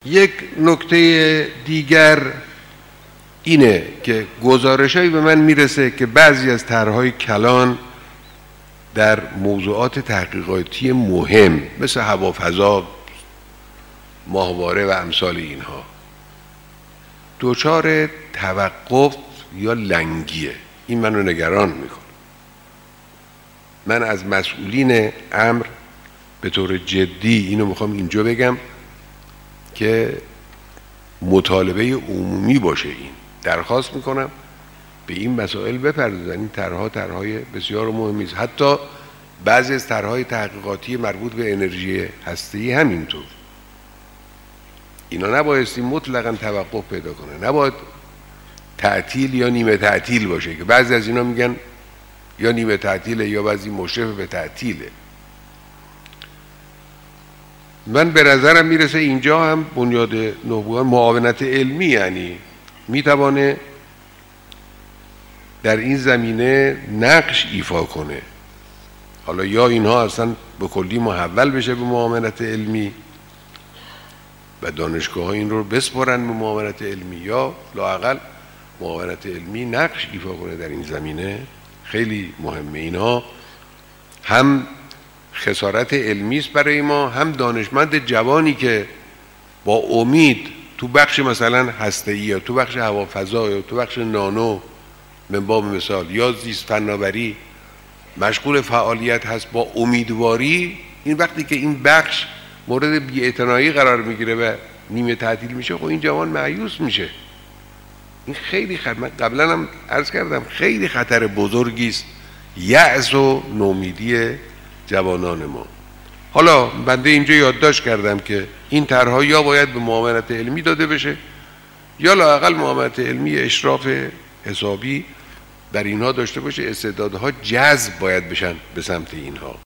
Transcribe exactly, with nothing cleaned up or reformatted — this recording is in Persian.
یک نکته دیگر اینه که گزارش‌هایی به من میرسه که بعضی از طرح‌های کلان در موضوعات تحقیقاتی مهم مثل هوافضا، ماهواره و امثال اینها دچار توقف یا لنگیه. این منو نگران میکنه. من از مسئولین امر به طور جدی اینو میخوام اینجا بگم که مطالبه عمومی باشه. این درخواست میکنم به این مسائل بپردازن. این طرح‌ها طرح‌های بسیار مهمی است. حتی بعضی از طرح‌های تحقیقاتی مربوط به انرژی هسته‌ای همینطور. اینا نبایستی مطلقاً توقف پیدا کنه. نباید تعطیل یا نیمه تعطیل باشه که بعضی از اینا میگن یا نیمه تعطیله یا بعضی مشرف به تعطیله. من به نظرم میرسه اینجا هم بنیاد نهبوغان معاونت علمی یعنی میتوانه در این زمینه نقش ایفا کنه. حالا یا اینها اصلا به کلی محول بشه به معاونت علمی و دانشگاه ها این رو بسپارن به معاونت علمی، یا لااقل معاونت علمی نقش ایفا کنه در این زمینه. خیلی مهمه. اینها هم خسارت علمی است برای ما، هم دانشمند جوانی که با امید تو بخش مثلا هسته‌ای یا تو بخش هوافضا یا تو بخش نانو من باب مثال یا زیست فناوری مشغول فعالیت هست با امیدواری، این وقتی که این بخش مورد بی‌اعتنایی قرار میگیره و نیمه تعطیل میشه، خب این جوان مایوس میشه. این خیلی خطر، من قبلا هم عرض کردم خیلی خطر بزرگی است یأس و نومیدی جوانان ما. حالا بنده اینجا یادداشت کردم که این طرح‌ها یا باید به معاونت علمی داده بشه یا لااقل معاونت علمی اشراف حسابی بر اینها داشته باشه. استعدادها جذب باید بشن به سمت اینها.